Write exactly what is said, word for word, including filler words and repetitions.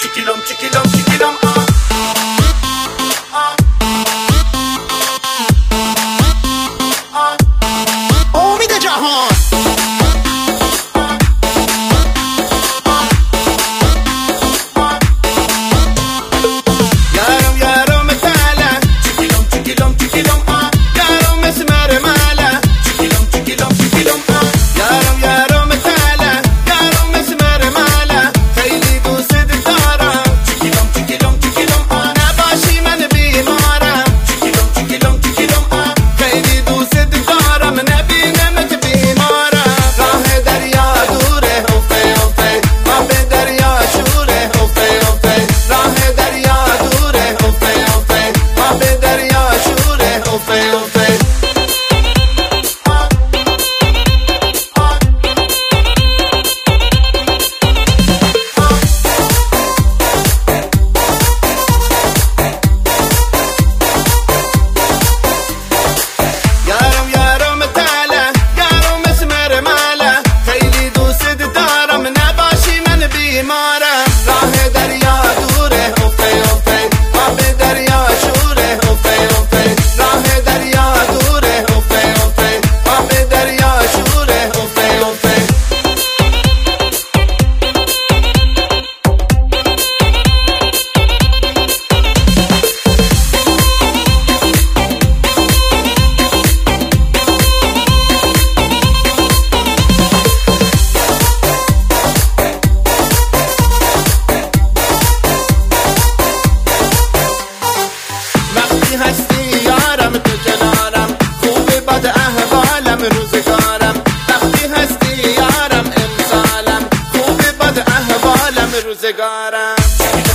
چیکیلم چیکیلم چیکیلم آه آه آه امید جهان یارم یارم تالا چیکیلم چیکیلم چیکیلم آه یارم مسمر مالا چیکیلم چیکیلم چیکیلم آه یارم یارم تالا یارم مسمر مالا خیلی دوست دارم چیکیلم چیکیلم چیکیلم آه نباشی من بیمارم چیکیلم چیکیلم چیکیلم آه خیلی دوست دارم نبینمت بیمارم راه دریا دوره هفته هفته آب دریا شوره هفته هفته راه دریا دوره هفته هفته آب دریا شوره هفته هفته یارم یارم تالا یارم مسمر مالا خیلی دوست دارم نباشی من بیمارم راه دریا دوره هفته هفته آب دریا شوره هفته هفته راه دریا دوره هفته هفته آب دریا شوره هفته هفته وقتی هستی یارم تو کنارم خوبه بد احوالم روزگارم وقتی هستی یارم امسالم خوبه بد احوالم روزگارم